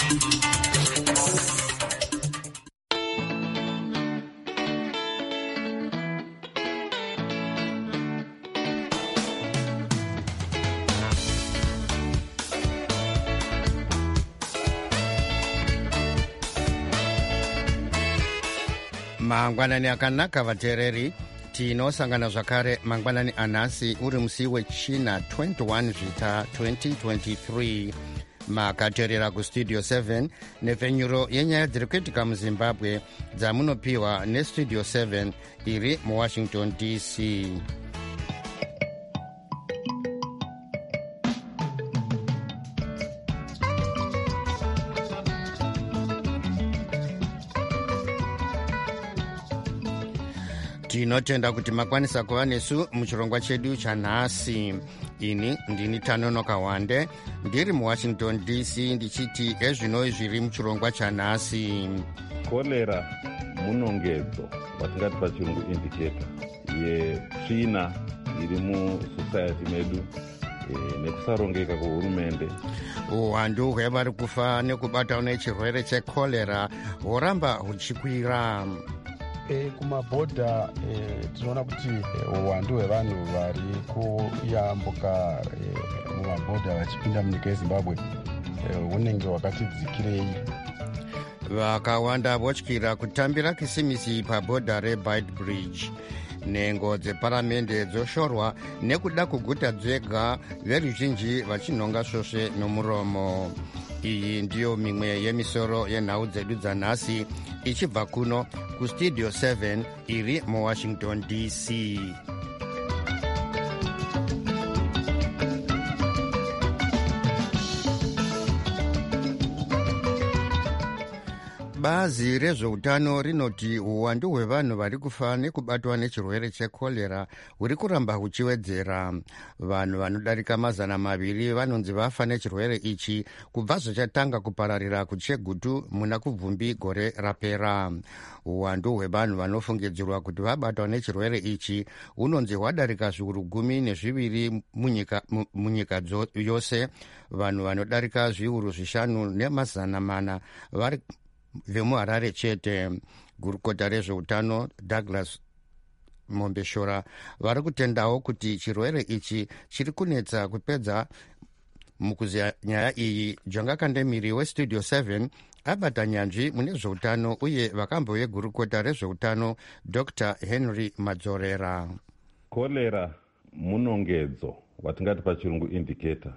mangwanani akanaka vateereri, tinosangana zvakare mangwanani anhasi uri musi wechina 21 zvita 2023. makateerera kustudio 7 nepfenyuro yenyaya dziri kuitika muzimbabwe dzamunopiwa nestudio 7 iri muwashington dc. tinotenda kuti makwanisa kuva nesu muchirongwa chedu chanhasi. ini ndini Tanonoka Wande ndiri muwashington dc ndichiti ezvinoi zviri muchirongwa chanhasi. Kolera munongedzo watingati pachirungu indicator yetsvina iri musociety medu nekusarongeka kwehurumende. uwandu hwevari kufa nekubatwa nechirwere chekorera hworamba huchikwira. kumabhodha tinoona kuti uwandu hwevanhu vari kuyambuka mumabhodha vachipinda munyika yezimbabwe hunenge hwakati dzikirei. vakawanda votyira kutambira kisimisi pabhodha reBeitbridge. nhengo dzeparamende dzoshorwa nekuda kuguta dzega, veruzhinji vachinhonga svosve nomuromo. iyi ndiyo mimwe yemisoro yenhau dzedu dzanhasi ichibva kuno kustudio 7 iri muwashington dc. bazi rezveutano rinoti uwandu hwevanhu vari kufa nekubatwa nechirwere chekorera huri kuramba huchiwedzera. vanhu vanodarika 200 vanonzi vafa nechirwere ichi kubva zvachatanga kupararira kuchegutu muna kubvumbi gore rapera. uwandu hwevanhu vanofungidzirwa kuti vabatwa nechirwere ichi hunonzi hwadarika zviuru 12 munyika yose. vanhu vanodarika zviuru 5,400 vari vemuharare chete. gurukota rezveutano Douglas Mombeshora vari kutendawo kuti chirwere ichi chiri kunetsa kupedza. mukuziya nyaya iyi, Jonga Kandemiri westudio 7 abata nyanzvi mune zveutano uye vakambo vegurukota rezveutano Dr Henry Madzorera. Kolera munongedzo watingati pachirungu indicator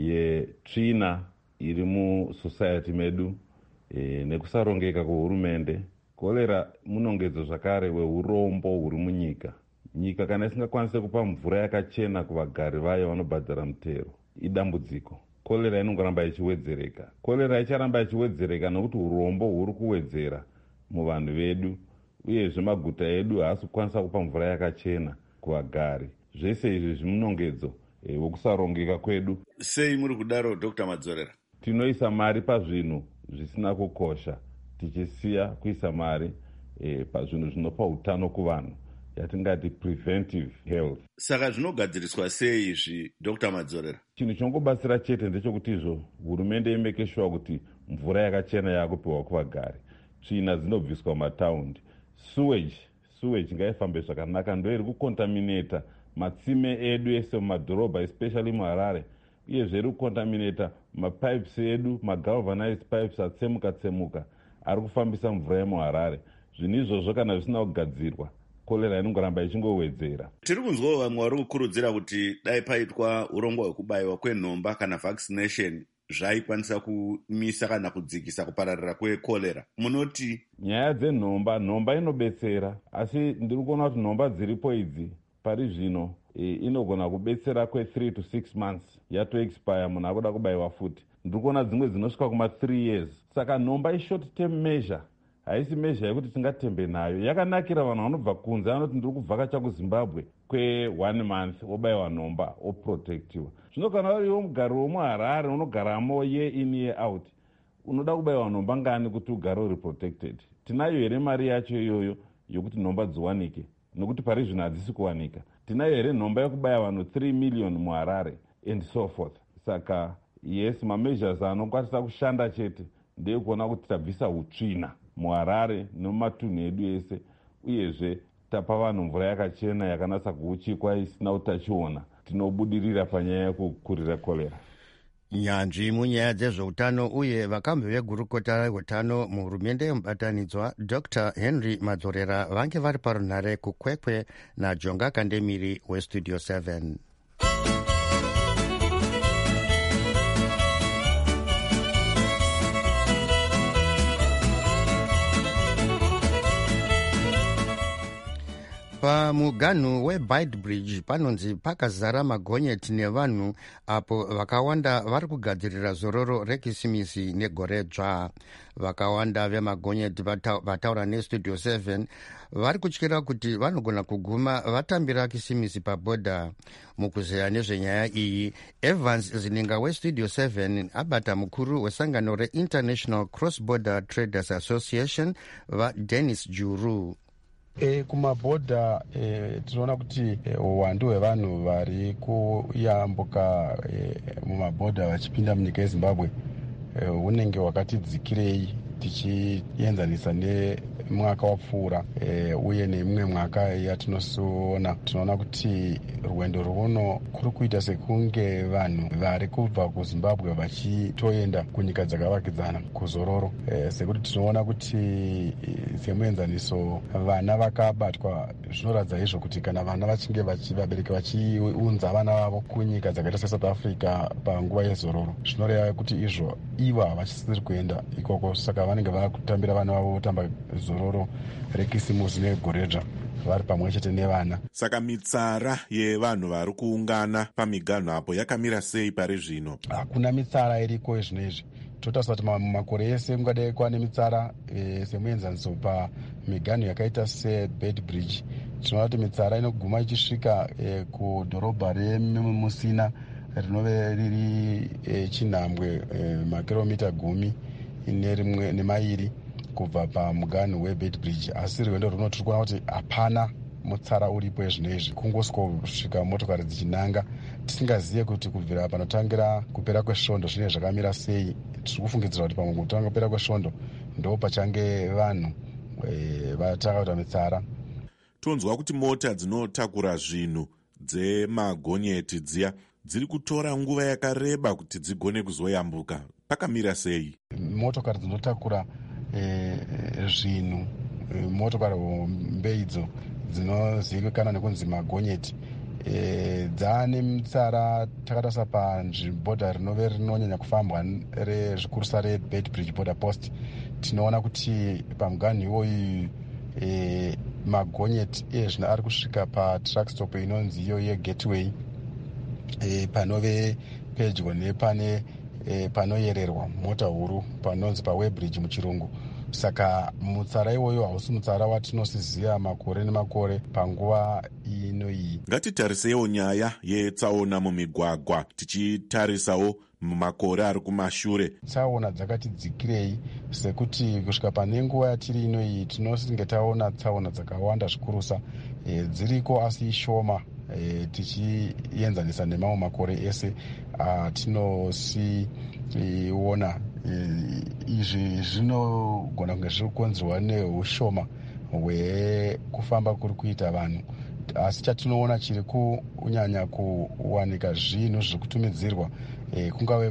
yetsvina iri musociety medu nekusarongeka kwehurumende. Kolera munongedzo zvakare weurombo huri munyika. nyika kana isingakwanise kupa mvura yakachena kuvagari vayo vanobhadhara mutero, idambudziko. Kolera inongoramba ichiwedzereka. Kolera icharamba ichiwedzereka nokuti urombo huri kuwedzera muvanhu vedu, uyezve maguta edu haasi kukwanisa kupa mvura yakachena kuvagari. zvese izvi zvimunongedzo wekusarongeka kwedu. Sei muri kudaro Dr Madzorera? Tinoisa mari pazvinhu zvisina kukosha tichisiya kuisa mari pazvinhu zvinopa utano kuvanhu, yatingati preventive health. Saka zvinogadziriswa sei izvi Dr Madzorera? Chinhu chinongobatsira chete ndechekuti izvo hurumende imeke sure kuti mvura yakachena yakupiwa kuvagari. tsvina dzinobviswa mumataundi. sewage ngaifambe zvakanaka, ndo iri kukontaminata matsime edu ese mumadhorobha, especially muharare, uyezve iri kukontaminata mapipes edu, magalvanized pipes atsemuka ari kufambisa mvura yemuharare. zvinhu izvozvo kana zvisina kugadzirwa, kolera inongoramba ichingowedzera. tiri kunzwawo vamwe vari kukurudzira kuti dai paitwa urongwa hwekubayiwa kwenhomba kana vaccination zvaikwanisa kumisa kana kudzikisa kupararira kwekorera. munoti? nyaya dzenhomba inobetsera, asi ndiri kuona kuti nhomba dziripo idzi pari zvino inogona kubetsera kwe3 to 6 months yatoexpire, munhu akuda kubayiwa futi. ndiri kuona dzimwe dzinosvika kuma3 years. saka nhomba ishort term measure, haisi measure yekuti tingatembe nayo. yakanakira vanhu vanobva kunze, vanoti ndiri kubvakacha kuzimbabwe kwe1 month obayiwa nhomba oprotectiwa. zvino kana uriwo mugari womuharare unogaramo year in year out, unoda kubayiwa nhomba ngani kuti ugare uri protected? tinayo here mari yacho iyoyo yokuti nhomba dziwanike? nokuti pari zvino hadzisi kuwanika. tinayo here nhomba yekubaya vanhu 3 million muharare and so forth. saka yes, mameasures anokwanisa kushanda chete ndeyekuona kuti tabvisa utsvina muharare nemumatunhu edu ese, uyezve tapa vanhu mvura yakachena yakanasa kuuchikwa isina utachiona. Tinobudirira panyaya yekukurira korera. Nyanzvi munyaya dzezveutano uye vakambi vegurukota reutano muhurumende yemubatanidzwa Dr. Henry Madzorera vange vari parunhare kukwekwe naJonga Kandemiri weStudio 7. Pamuganhu weBeitbridge panonzi pakazara magonyeti nevanhu apo vakawanda vari kugadzirira zororo rekisimisi negore dzva. Vakawanda vemagonyeti vataura neStudio 7 vari kutyira kuti vanogona kuguma vatambira kisimisi pabhodha. Mukuzeya nezvenyaya iyi, Evans Zininga weStudio 7 abata mukuru wesangano reInternational Cross Border Traders Association vaDennis Juru. Kumabhodha tinoona kuti uwandu hwevanhu vari kuyambuka mumabhodha vachipinda munyika yeZimbabwe hunenge hwakati dzikirei tichienzanisa nemwaka wapfuura uye nemimwe mwaka yatinoona. Tinoona kuti rwendo rwuno kuri kuita sekunge vanhu vari kubva kuZimbabwe vachitoenda kunyika dzakavakidzana kuzororo, sekuti tinoona kuti semuenzaniso vana vakabatwa. Zvinoratidza izvo kuti kana vana vachinge vabereki vachiunza vana vavo kunyika dzakaita seSouth Africa panguva yezororo, zvinoreva kuti izvo ivo havachisiri kuenda ikoko, saka vanenge vava kutambira vana vavo votamba zororo rekisimusi negoreja vari pamwe chete nevana. Saka mitsara yevanhu vari kuungana pamiganho apo yakamira sei pari zvino? Hakuna mitsara iriko izvino izvi. Totariswa kuti makore ese kungadai kuva nemitsara semuenzaniso pamiganho yakaita seBeitbridge. Tinoona kuti mitsara inoguma ichisvika kudhorobha reMusina rinove riri chinhambwe makiromita 10 nemairi kubva pamuganho weBeitbridge. Asi rwendo runo tiri kuona kuti hapana mutsara uripo ezvino izvi, kungosvika motokari dzichinanga. Tisingazive kuti kubvira panotangira kupera kwesvondo zvine zvakamira sei. Tiri kufungidzira kuti pamwe kutanga kupera kwesvondo ndo pachange vanhu vataka kuita mitsara. Tonzwa kuti mota dzinotakura zvinhu dzemagonyeti dziya dziri kutora nguva yakareba kuti dzigone kuzoyambuka. Pakamira sei? Motokari dzinotakura zvinhu, motokari hombe idzo dzinozivikanwa nekunzi magonyeti dzaane mitsara. Takatarisa panzvibhodha rinove rinonyanya kufambwa zvikuru reBeitbridge border post, tinoona kuti pamuganho iwoyu magonyeti ezvino ari kusvika patruck stop inonzi iyo yeGateway panove pedyo nepane panoyererwa mota huru panonzi paWeibridge muchirungu. Saka mutsara iwoyo hausi mutsara watinosiziva makore nemakore panguva ino iyi. Ngatitarisewo nyaya yetsaona mumigwagwa tichitarisawo mumakore ari kumashure. Tsaona dzakati dzikirei, sekuti kusvika pane nguva yatiri ino iyi tinosinge taona tsaona dzakawanda zvikurusa. Dziriko asi ishoma tichienzanisa nemamwe makore ese tinosiona. Izvi zvinogona kunge zviri kukonzerwa neushoma hwekufamba kuri kuita vanhu, asi chatinoona chiri kunyanya kuwanika zvinhu zviri kutumidzirwa kungave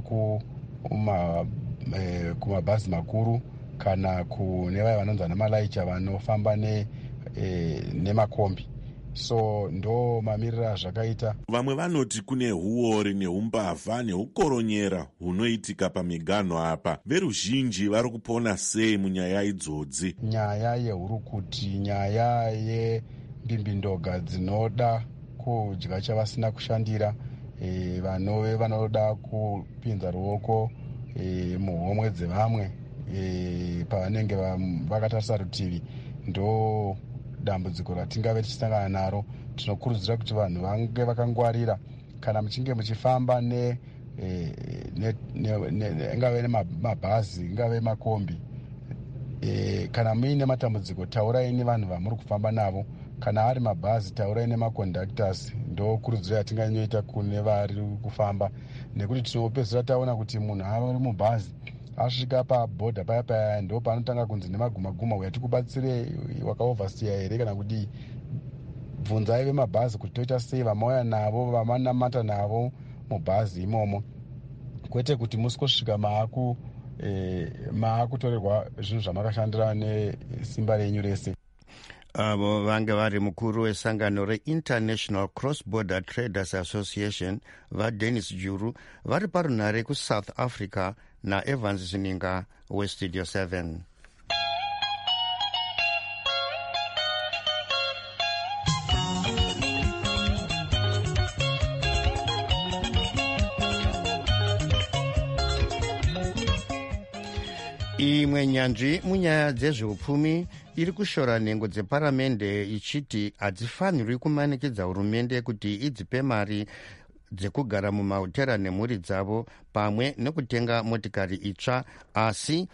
kumabhazi makuru kana kune vaya vanonzi vana malaicha vanofamba nemakombi. So ndo mamiriro azvakaita. Vamwe vanoti kune huori neumbavha neukoronyera hunoitika pamiganho apa. Veruzhinji vari kupona sei munyaya idzodzi? Nyaya yehurukuti, nyaya yembimbindoga dzinoda kudya chavasina kushandira, vanove vanoda kupinza ruoko muhomwe dzevamwe pavanenge vakatarisa rutivi, ndo dambudziko ratingave tichisangana naro. Tinokurudzira kuti vanhu vange vakangwarira kana muchinge muchifamba ingave nemabhazi ingave makombi. Kana muine matambudziko taurai nevanhu vamuri kufamba navo. Kana ari mabhazi taurai nemaconductors. Ndo kurudziro yatinganyoita kune vari kufamba, nekuti tinopedzisira taona kuti munhu ari mubhazi asvika pabhodha paya paya ndo paanotanga kunzi nemagumaguma uya tikubatsire wakaovhasiya here kana kuti bvunzai vemabhazi kuti toita sei vamauya navo vamanamata navo mubhazi imomo, kwete kuti musikosvika maakutorerwa zvinhu zvamakashandira nesimba renyu rese. Avo vange vari mukuru wesangano reInternational Cross Border Traders Association vaDennis Juru vari parunhare kuSouth Africa naEvans Zininga weStudio 7. Imwe nyanzvi munyaya dzezveupfumi iri kushora nhengo dzeparamende ichiti hadzifanirwi kumanikidza hurumende kuti idzipe mari dzekugara mumahotera nemhuri dzavo pamwe nekutenga motikari itsva, asi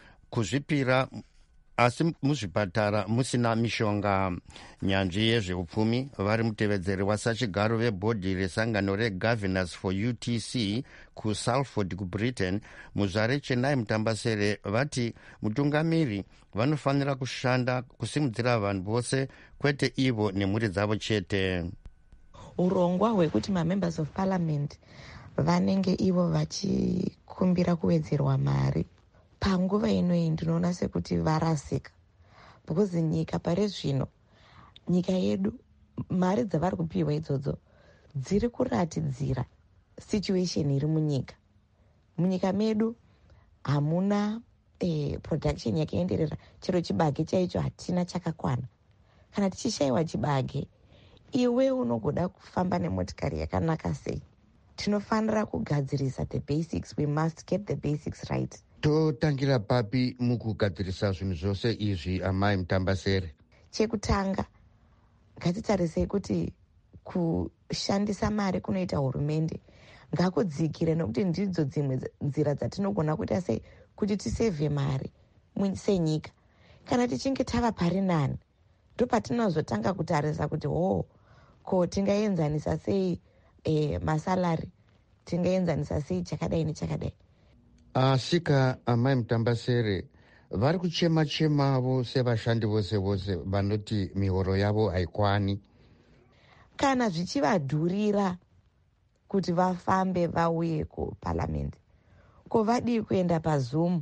muzvipatara musina mishonga. Nyanzvi yezveupfumi vari mutevedzeri wasachigaro vebhodhi resangano reGovernors for UTC kuSalford kuBritain muzvare Chenai Mutambasere vati mutungamiri vanofanira kushanda kusimudzira vanhu vose, kwete ivo nemhuri dzavo chete. Urongwa hwekuti mamembers of parliament vanenge ivo vachikumbira kuwedzerwa mari panguva inoyi ndinoona sekuti varasika, because nyika pari zvino, nyika yedu mari dzavari kupiwa idzodzo dziri kuratidzira situation iri munyika. Munyika medu hamuna production yakaenderera, chero chibage chaicho hatina chakakwana. Kana tichishayiwa chibage, iwe unogoda kufamba nemotikari yakanaka sei? Tinofanira kugadzirisa the basics. We must get the basics right. Totangira papi mukugadzirisa zvinhu zvose izvi, amai Mutambasere? Chekutanga, ngatitarisei kuti kushandisa mari kunoita hurumende ngakudzikire, nokuti ndidzo dzimwe nzira dzatinogona kuita sei kuti tisevhe mari senyika. Kana tichinge tava pari nani, ndo patinozotanga kutarisa kuti ko tingaenzanisa sei masalari, tingaenzanisa sei chakadai nechakadai. Asika amai Mutambasere vari kuchema-chemavo sevashandi vose vose vanoti mihoro yavo haikwani. Kana zvichivadhurira kuti vafambe vauye kuparliament, ko vadii kuenda paZoom?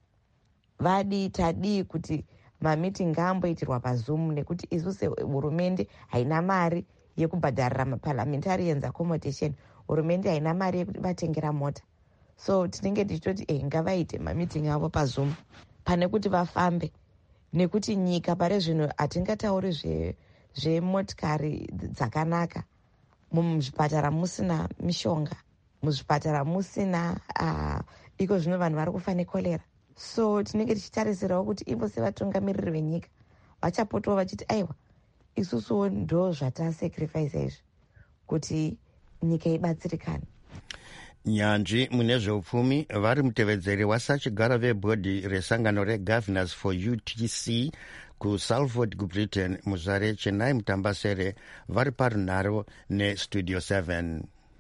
Tadii kuti mamiting amboitirwa paZoom nekuti isu sehurumende haina mari yekubhadharira maparliamentarians accommodation, hurumende haina mari yekuti vatengera mota. So tinenge tichitoti ngavaite mamiting avo paZoom pane kuti vafambe, nekuti nyika pari zvino hatingatauri zvemotikari dzakanaka. Muzvipatara musina mishonga, muzvipatara musina iko zvino vanhu vari kufa nekorera. So tinenge tichitarisirawo kuti ivo sevatungamiriri venyika vachapotawo vachiti aiwa, isusuwo ndo zvatasacrifice izvi kuti nyika ibatsirikane. Nyanzvi mune zveupfumi vari mutevedzeri wasachigara vebhodhi resangano reGovernors for UTC kuSalford kuBritain muzvare Chenai Mutambasere vari parunhare neStudio 7.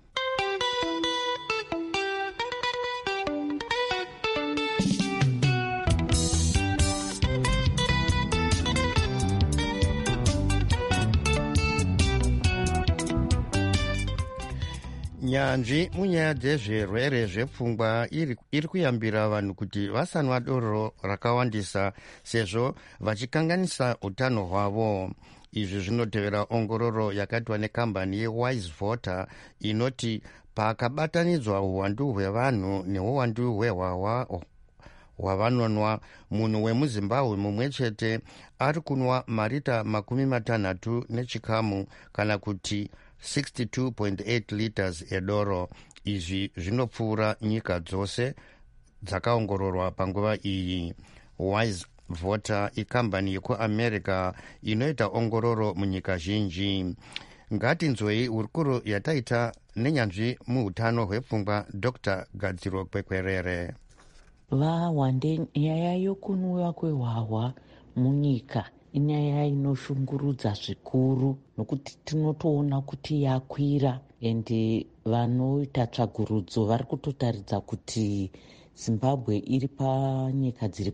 Nyanzvi munyaya dzezvirwere zvepfungwa iri kuyambira vanhu kuti vasanwa doro rakawandisa sezvo vachikanganisa utano hwavo. Izvi zvinotevera ongororo yakaitwa nekambani yeWise Voter inoti pakabatanidzwa uwandu hwevanhu neuwandu hwehwahwa hwavanonwa, munhu wemuZimbabwe mumwe chete ari kunwa marita 60 nechikamu kana kuti 62.8 liters edoro. Izvi zvinopfuura nyika dzose dzakaongororwa panguva iyi. Wise Voter ikambani yekuAmerica inoita ongororo munyika zhinji. Ngatinzwei hurukuro yataita nenyanzvi muutano hwepfungwa Dr. Gadziro Kwekwerere. Vawande, nyaya yokunwiwa kwehwahwa munyika inyaya inoshungurudza zvikuru, nokuti tinotoona kuti yakwira, ende vanoita tsvagurudzo vari kutotaridza kuti Zimbabwe iri panyika dziri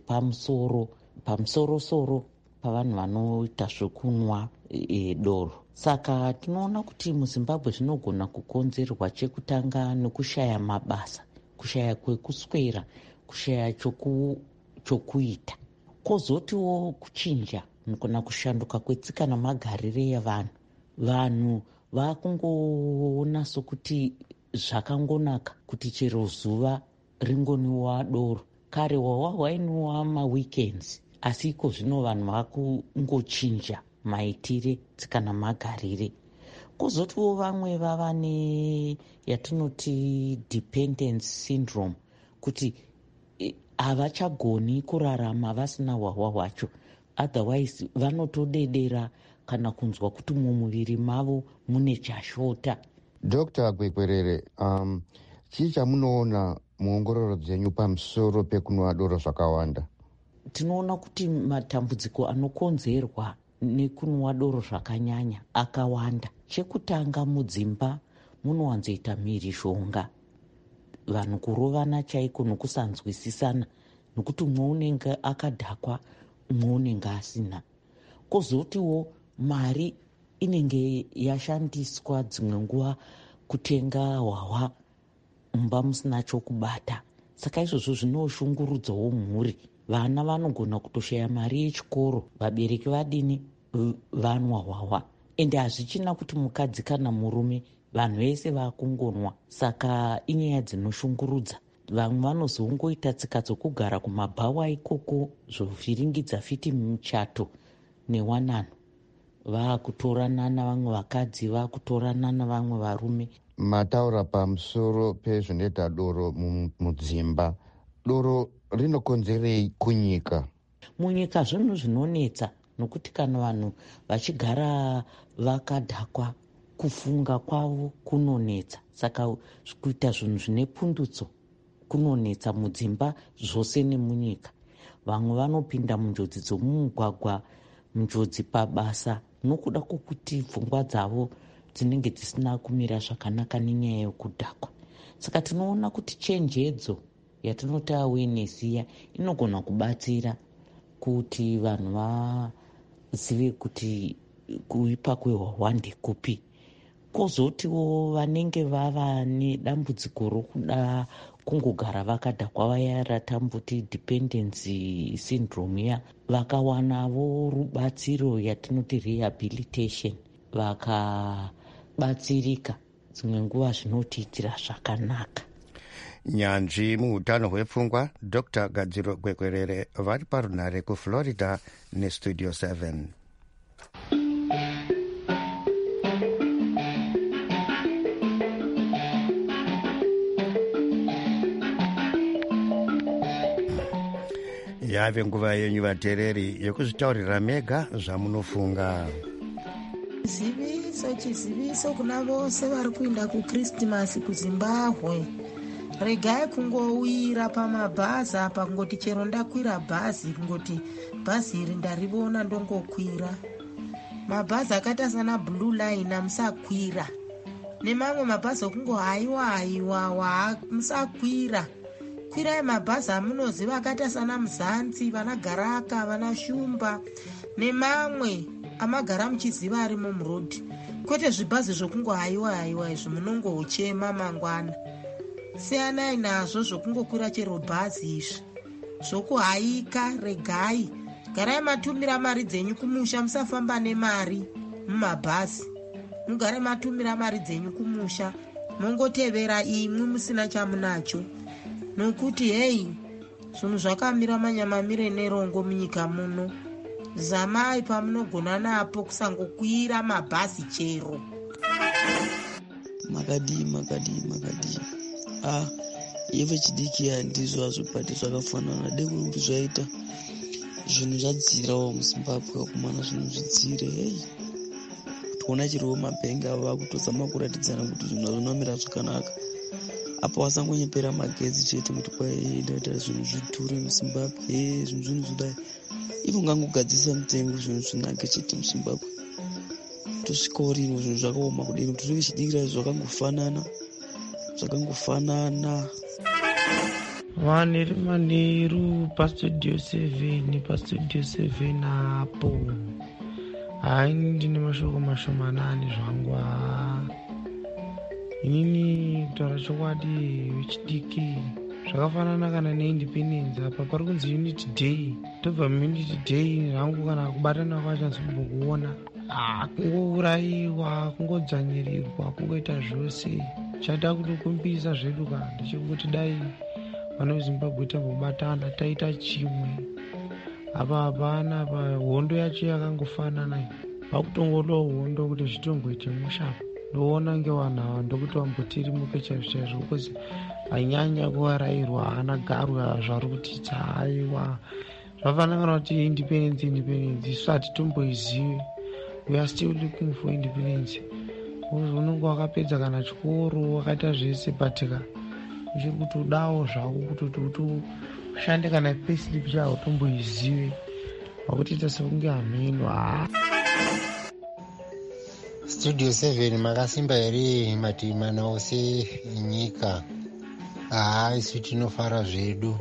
pamusorosoro pavanhu vanoita zvokunwa doro. Saka tinoona kuti muZimbabwe zvinogona kukonzerwa chekutanga nekushaya mabasa, kushaya kwekuswera, kushaya chokuita, kwozotiwo kuchinja kana kushanduka kwetsika namagarire evanhu. Vanhu vakungoona sokuti zvakangonaka kuti chero zuva ringoniwa doro. Kare wainwa maweekends, asi iko zvino vanhu vakungochinja maitire, tsika namagarire. Kwozotiwo vamwe vava yatinoti dependence syndrome, kuti havachagoni kurarama vasina hwahwa hwacho, otherwise vanotodedera kana kunzwa kuti mumuviri mavo mune chashota. Dr. Gwekwerere, chii chamunoona muongororo dzenyu pamusoro pekunwa doro zvakawanda? Tinoona kuti matambudziko anokonzerwa nekunwa doro zvakanyanya akawanda. Chekutanga, mudzimba munowanzoita mhirizhonga, vanhu kurovana chaiko nokusanzwisisana, nokuti umwe unenge akadhakwa umwe unenge asina. Kwozotiwo mari inenge yashandiswa dzimwe nguva kutenga hwahwa, mumba musina chokubata. Saka izvozvo zvinoshungurudzawo mhuri. Vana vanogona kutoshaya mari yechikoro, vabereki vadini, vanwa hwahwa. Ende hazvichina kuti mukadzi kana murume, vanhu vese vakungonwa. Saka inyaya dzinoshungurudza. Vamwe vanozongoita tsika dzokugara kumabhawa ikoko, zvovhiringidza fiti muchato newanano. Vakutorana navamwe vakadzi, vakutorana navamwe varume. Mataura pamusoro pezvinoita doro mudzimba. Doro rinokonzerei kunyika? Munyika zvinhu zvinonetsa, nokuti kana vanhu vachigara vakadhakwa, kufunga kwavo kunonetsa. Saka kuita zvinhu zvine pundutso kunonetsa mudzimba zvose nemunyika. Vamwe vanopinda munjodzi dzomumugwagwa, munjodzi pabasa, nokuda kwokuti pfungwa dzavo dzinenge dzisina kumira zvakanaka nenyaya yokudhakwa. Saka tinoona kuti chenjedzo yatinoti awareness iya inogona kubatsira kuti vanhu vazive kuti kuipa kwehwahwa ndekupi. Kwozotiwo vanenge vava nedambudziko rokuda kungogara vakadhakwa, vaya ratamboti dependency syndrome ya, vakawanavo rubatsiro yatinoti rehabilitation, vakabatsirika, dzimwe nguva zvinotiitira zvakanaka. Nyanzvi muutano hwepfungwa Dr. Gadziro Gwekwerere vari parunhare kuFlorida neStudio 7. Yave nguva yenyu vateereri yokuzvitaurira mega zvamunofunga. Chiziviso kuna vose vari kuenda kuKristimasi kuZimbabwe. Regai kungowira pamabhazi apa kungoti chero ndakwira bhazi, kungoti bhazi iri ndarivona ndongokwira. Mabhazi akaita sana Blue Line musakwira. Nemamwe mabhazi okungohaiwa musakwira. Kwirai mabhazi amunoziva akaita sana Muzanzi, vana Garaka, vana Shumba, nemamwe amagara muchiziva arimo murodhi. Kwete zvibhazi zvokungohaiwa izvo munongochema mangwana. Siyanai nazvo zvokungokwira chero bhazi izvi. Zvokuhaika regai. Garai matumira mari dzenyu kumusha, musafamba nemari mumabhazi. Mugare matumira mari dzenyu kumusha, mongotevera imwe musina chamunacho. Nokuti hei, zvinhu zvakamira manyamamire nerongo munyika muno. Zamai pamunogona napo kusangokwira mabhazi chero. Makadi. Ive chidiki handizvo hazvipati zvakafanana. Dekuri kuti zvaita zvinhu zvadzirawo muZimbabwe, kumana zvinhu zvidzire. Hei, kutoona chiriwo mabhengi avo vakutozama kuratidzana kuti zvinhu hazvinomira zvakanaka. Apa wasangonyepera magetsi chete kuti kwaita zvinhu zvidhure muZimbabwe, zvinhu zvidai. Ivo ngangogadzisa mutengo zvinhu zvinake chete muZimbabwe. Tosvikawo rino zvinhu zvakaoma kudini, kuti tiri chidikira zvakangofanana. vanheri manheru pastudio 7 pastudio 7 apo. Hai, ndine mashoko mashomanani zvangu. Inini kutaura chokwadi wechidiki zvakafanana kana neindependence. Apa pari kunzi unity day. Tobva muunity day zvangu kana kubatana kwachanzombokuona kungourayiwa, kungodzvanyirirwa, kungoita zvose. Chaida kutokumbisa zvedu ka ndechekuti dai vana vezimbabwe tambobatana taita chimwe. Apa hapana hondo yacho yakangofanana. Vakutongodawo hondo kuti zvitongoite mushapa. Ndoona ngevanhu ava ndokuti vambotirimuke chaizvo chaizvo because anyanya kuvarayirwa haana garwa zvari kutitsa. Haiwa, zvafanana kana kuti independence isu hatitomboizive. We are still looking for independence. Unonge wakapedza kana chikoro wakaita zvese patika uchiri kutodawo zvako kuti ushande kana payslip chavo tomboizive wakutoita sekunge hamenwa. Studio 7 makasimba here mativi mana ose nyika. Isu tinofara zvedu.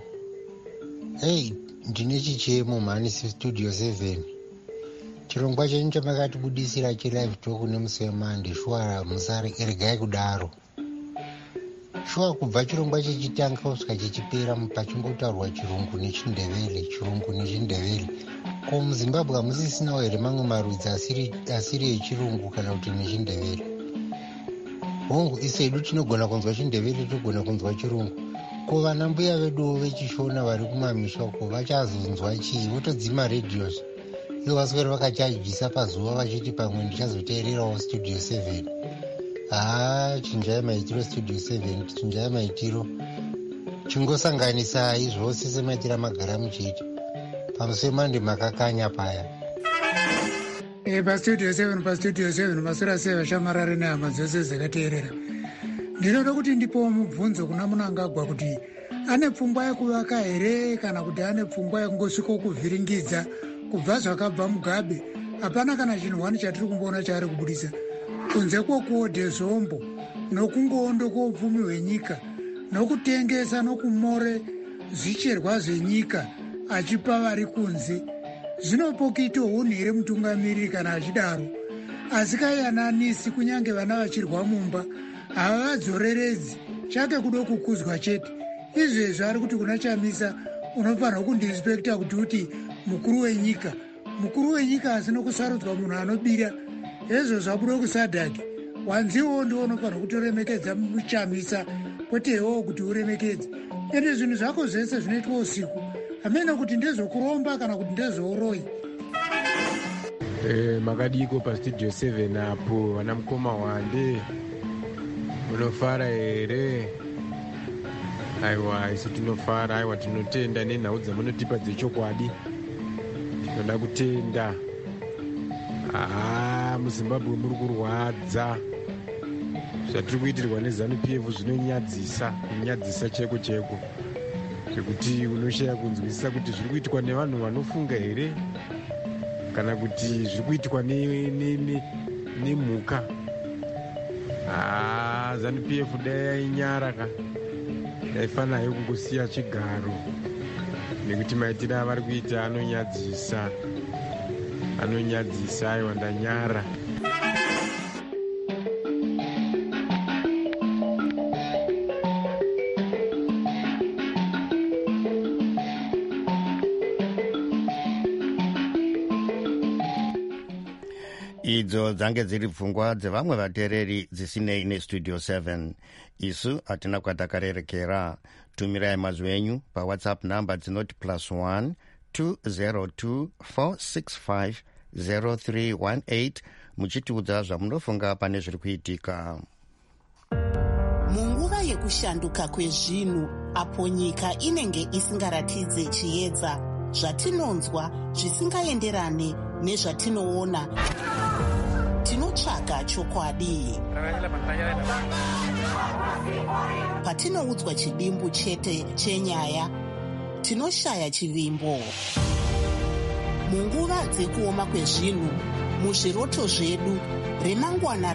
Ndine chichemo mani Studio 7. Chirongwa chenyu chamakatibudisira chilive talk nemusi wemande shuwa musaregai kudaro. Shuwa kubva chirongwa chechitanga kusvika chechipera pachingotaurwa chirungu nechindevele. Ko muZimbabwe hamusisinawo here mamwe marudzi asiri echirungu kana kuti nechindevele? Hongu isu hedu tinogona kunzwa chindevele, togona kunzwa chirungu. Ko vana mbuya vedu vechishona vari kumamisha uko vachazonzwa chii? Votodzima radios ivo vaswera vakachajisa pazuva vachiti pamwe ndichazoteererawo Studio 7. Chinjai maitiro Studio 7, chinjai maitiro. Chingosanganisai zvose semaitira magara muchiita. Pamusi mande makakanya paya. Pastudio 7 masura sei vashamarare nehama dzose dzakateerera. Ndinoda kuti ndipowo mubvunzo kuna Munangagwa kuti ane pfungwa yekuvaka here kana kuti ane pfungwa yekungosvika kuvhiringidza kubva zvakabva mugabe. Hapana kana chinhu wani chatiri kumboona chaari kubudisa kunze kwokuodhe zvombo nokungondo kwoupfumi hwenyika nokutengesa nokumore zvicherwa zvenyika achipa vari kunze. Zvinopokito hunhu here mutungamiriri kana achidaro? Asikayananisi kunyange vana vachirwa mumba havadzoreredzi chake kudo kukuzwa chete. Izvezvo ari kuti kuna Chamisa unofanirwa kundirespekta kuti uti mukuru wenyika asina kusarudzwa munhu anobira. Hezvo zvabuda kusadhaki wanziwo ndiwo unofanirwa kutoremekedza Chamisa kwete iwewo kuti uremekedze. Ende zvinhu zvako zvese zvinoitwa usiku hamena kuti ndezvokuromba kana kuti ndezvouroi. Makadiko pastudio 7 apo vana mukoma wande munofara here? Aiwa, isu tinofara. Aiwa, tinotenda nenhau dzamunotipa dzechokwadi. Tinoda kutenda. MuZimbabwe muri kurwadza. Zvatiri kuitirwa neZANU-PF zvinonyadzisa cheko zvekuti unoshaya kunzwisisa kuti zviri kuitwa nevanhu vanofunga here kana kuti zviri kuitwa nemhuka. ZANU-PF dai yainyara daifanirayo kungosiya chigaro nekuti maitiro avari kuita anonyadzisa. Aiwa, ndanyara. Idzo dzange dziri pfungwa dzevamwe vateereri dzisinei neStudio 7. Isu hatina kwatakarerekera. Tumirai mazwi enyu paWhatsApp namba dzinoti +1 202 465 0318 muchitiudza zvamunofunga pane zviri kuitika. Munguva yekushanduka kwezvinhu apo nyika inenge isingaratidze chiedza, zvatinonzwa zvisingaenderane nezvatinoona, tinotsvaga chokwadi. Patinoudzwa chidimbu chete chenyaya, tinoshaya chivimbo. Munguva dzekuoma kwezvinhu, muzviroto zvedu, remangwana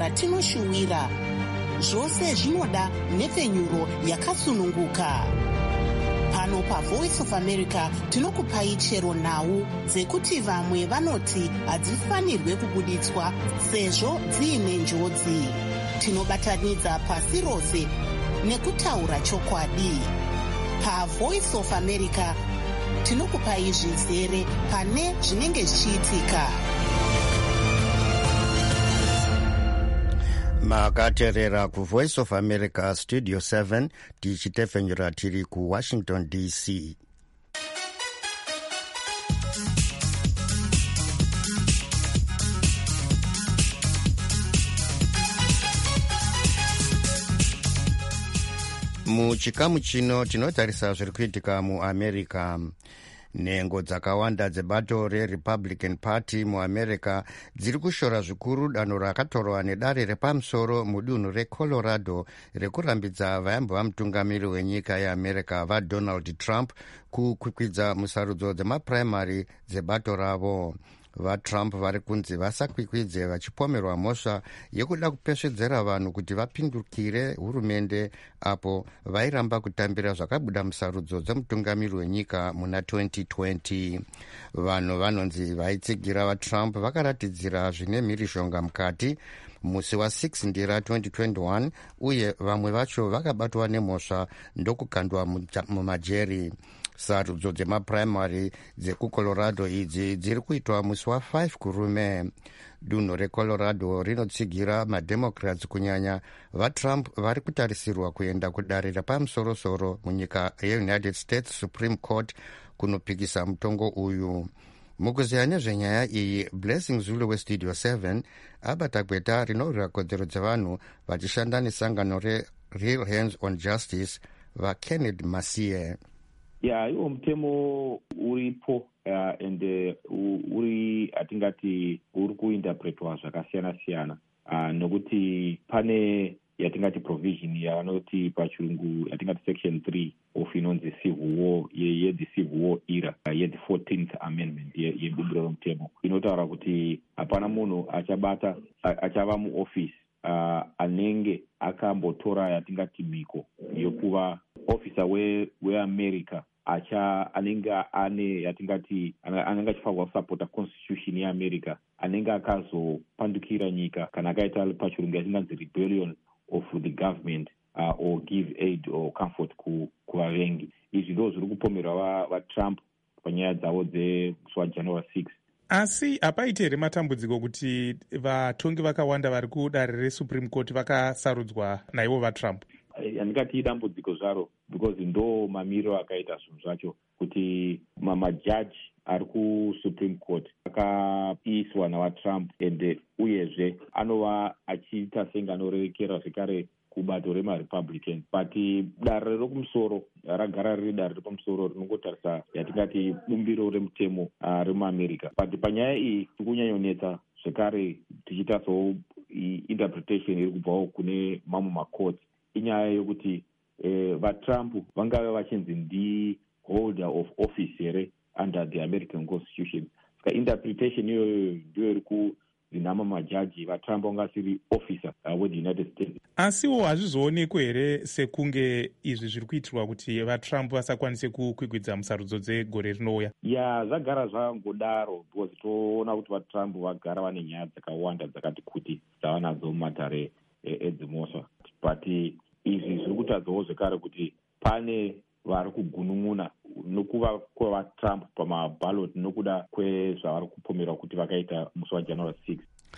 ratinoshuwira, zvose zvinoda nhepfenyuro yakasununguka. pano paVoice of America tinokupai chero nhau dzekuti vamwe vanoti hadzifanirwe kubuditswa sezvo dziine njodzi. Tinobatanidza pasi rose nekutaura chokwadi. PaVoice of America tinokupai zvizere pane zvinenge zvichiitika. makateerera kuVoice of America Studio 7 tichitefenyura tiri kuWashington DC. muchikamu chino tinotarisa zviri kuitika muAmerica. Nhengo dzakawanda dzebato reRepublican Party muAmerica dziri kushora zvikuru danho rakatorwa nedare repamusoro mudunhu reColorado rekurambidza vayambova mutungamiri wenyika yeAmerica vaDonald Trump kukwikwidza musarudzo dzemapuraimari dzebato ravo. VaTrump vari kunzi vasakwikwidze vachipomerwa mhosva yekuda kupesvedzera vanhu kuti vapindukire hurumende apo vairamba kutambira zvakabuda musarudzo dzemutungamiri wenyika muna 2020. Vanhu vanonzi vaitsigira vaTrump vakaratidzira zvine mhirishonga mukati musi wa6 ndira 2021 uye vamwe vacho vakabatwa nemhosva ndokukandwa mumajeri. Sarudzo dzemapuraimari dzekuColorado idzi dziri kuitwa musi wa5 kurume. Dunhu reColorado rinotsigira maDemocrats kunyanya vaTrump vari kutarisirwa kuenda kudare repamusorosoro munyika yeUnited States Supreme Court kunopikisa mutongo uyu. Mukuziya nezvenyaya iyi, Blessing Zulu weStudio 7 abata gweta rinorwira kodzero dzevanhu vachishanda nesangano reReal Hands on Justice vaKenneth Masie. Iwo mutemo uripo ende uri atingati uri kuinterpretwa zvakasiyana-siyana nokuti pane yatingati provision yavanoti pachirungu yatingati section 3 of inonzi civil war the civil war era the 14th amendment yebhubhiro romutemo inotaura kuti hapana munhu achava muofisi anenge akambotora yatingati mhiko yokuva officer weAmerica anenge ane yatingati anenge achifanirwa kusapota constitution yeAmerica anenge akazopandukira nyika kana akaita pachirungu yatinganzi rebellion of the government or give aid or comfort kuvavengi. Izvi ndo zviri kupomerwa vaTrump panyaya dzavo dzemusi waJanuary 6. Asi hapaite here matambudziko kuti vatongi vakawanda vari kudare reSupreme Court vakasarudzwa naivo vaTrump? Handingati idambudziko zvaro because ndo mamiriro akaita zvinhu zvacho kuti majaji ari kuSupreme Court akaiswa navaTrump ende uyezve anova achiita senge anorerekera zvekare kubato remaRepublican but dare rokumusoro ragara riri dare repamusoro rinongotarisa yatingati bumbiro remutemo remuAmerica but panyaya iyi tikunyanyonetsa zvekare tichitarisawo interpretation iri kubvawo kune mamwe macourts inyaya yokuti vaTrump vangave vachinzi ndi-holder of office here under the American Constitution. Saka interpretation iyoyo ndiyo iri kuzinama majaji vaTrump vangasiri officer weThe United States. Asiwo hazvizoonekwe here sekunge izvi zviri kuitirwa kuti vaTrump vasakwanise kukwikwidza musarudzo dzegore rinouya? Zvagara zvangodaro because toona kuti vaTrump vagara vane nyaya dzakawanda dzakati kuti dzavanadzo mumatare edzimhosva but izvi zviri kutadzawo zvekare kuti pane vari kugunun'una nokuva kwavaTrump pamabhaloti nokuda kwezvavari kupomerwa kuti vakaita musi waJanuary 6.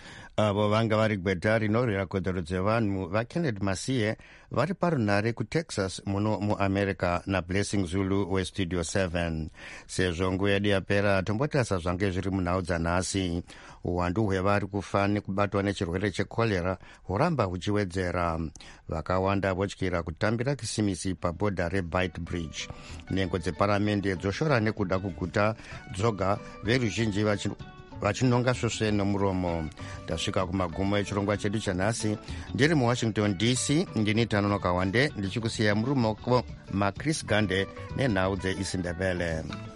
Avo vanga vari gweta rinorwira kodzero dzevanhu vaKenneth Masie vari parunhare kuTexas muno muAmerica naBlessing Zulu weStudio 7. Sezvo nguva yedu yapera tombotarisa zvange zviri munhau dzanhasi. Uwandu hwevari kufa nekubatwa nechirwere chekorera huramba huchiwedzera. Vakawanda votyira kutambira kisimisi pabhodha reBite Bridge. Nhengo dzeparamende dzoshora nekuda kuguta dzoga veruzhinji vachinonga svosve nomuromo. Tasvika kumagumo echirongwa chedu chanhasi. Ndiri muWashington DC, ndini Tanonoka Wande ndichikusiya muri maoko maChris Gande nenhau dzeIsindebele.